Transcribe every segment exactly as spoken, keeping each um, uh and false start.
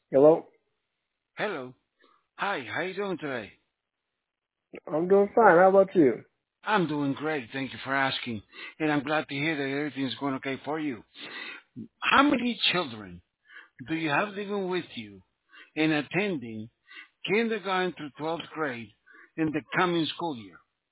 Hello? Hello. Hi, how you doing today? I'm doing fine. How about you? I'm doing great. Thank you for asking. And I'm glad to hear that everything's going okay for you. How many children do you have living with you and attending kindergarten through twelfth grade in the coming school year?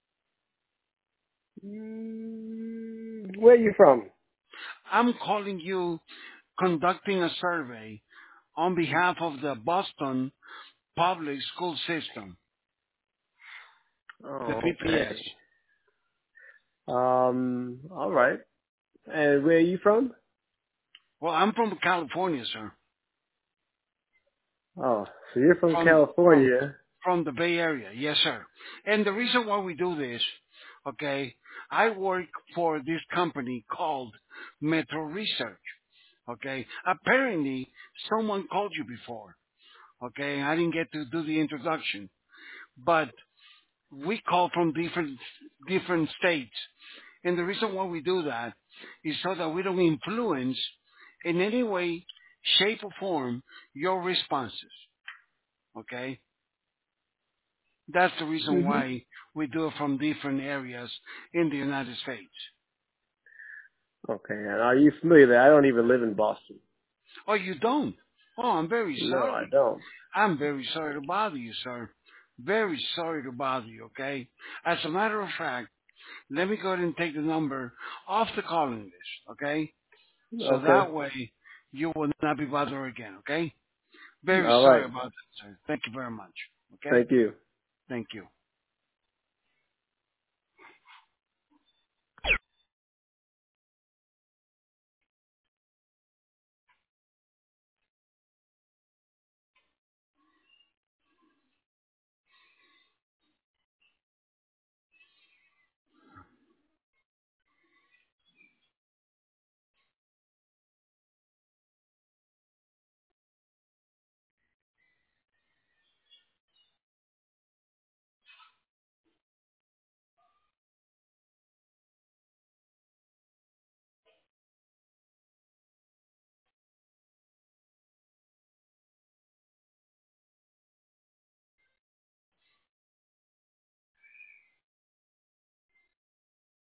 Mm, where you from? I'm calling you conducting a survey on behalf of the Boston Public School System, the Oh, B P S. okay. Um, all right. And where are you from? Well, I'm from California, sir. Oh, so you're from From from California. from the Bay Area. Yes, sir. And the reason why we do this, okay, I work for this company called Metro Research. Okay. Apparently, someone called you before. Okay. I didn't get to do the introduction, but we call from different different states. And the reason why we do that is so that we don't influence in any way, shape, or form your responses. Okay. That's the reason hmm why we do it from different areas in the United States. Okay. And are you familiar that I don't even live in Boston? Oh, you don't? Oh, I'm very No, I sorry. don't. I'm very sorry to bother you, sir. Very sorry to bother you, okay? As a matter of fact, let me go ahead and take the number off the calling list, okay? So Okay. that way you will not be bothered again, okay? Very All sorry right. about that, sir. Thank you very much, okay? Thank you. Thank you.